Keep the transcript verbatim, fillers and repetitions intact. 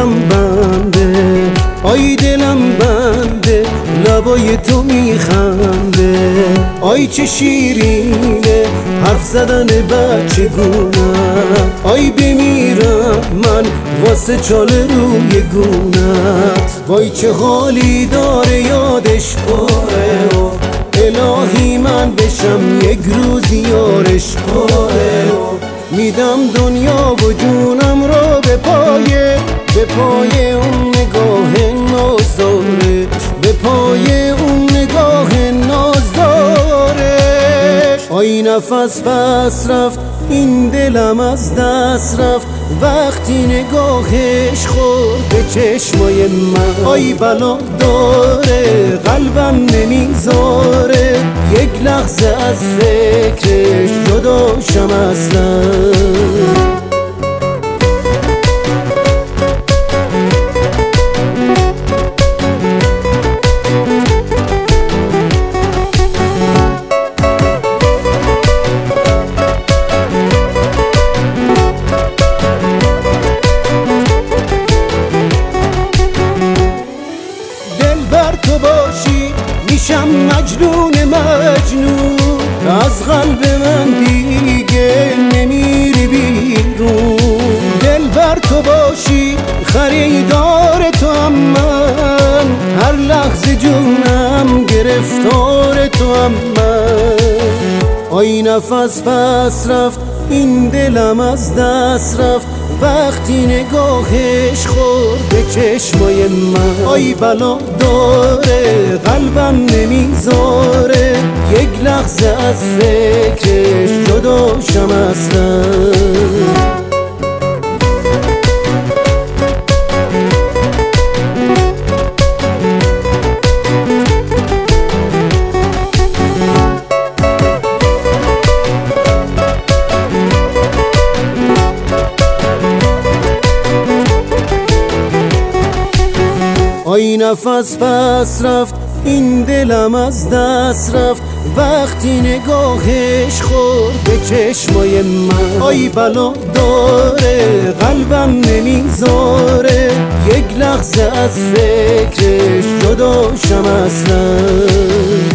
دلم بنده، آی دلم بنده، لبای تو میخنده. آی چه شیرینه حرف زدن بچه گونه، آی بمیرم من واسه چاله روی گونت. وای چه حالی داره یادش، اوه اوه الهی من بشم یک روز یارش. اوه اوه میدم دنیا و جونم رو به پایه، به پای اون نگاه نازدارش، به پای اون نگاه نازدارش. آی نفس بس رفت این دلم از دست رفت، وقتی نگاهش خورد به چشمای من. آی بلا داره قلبم نمیذاره یک لحظه از فکرش جداشم اصلا. تو باشی میشم مجنون مجنون، از قلب من دیگه نمیری بیرون. دل بر تو باشی خریدار تو هم من، هر لحظه جونم گرفتار تو هم من. آی نفس بس رفت این دلم از دست رفت، وقتی نگاهش خورد به چشمای من. آی بلا داره قلبم نمیذاره یک لحظه از فکرش جداشم اصلا. آی نفس بس رفت این دلم از دست رفت، وقتی نگاهش خورد به چشمای من. آی بلا داره قلبم نمیذاره یک لحظه از فکرش جداشم اصلا.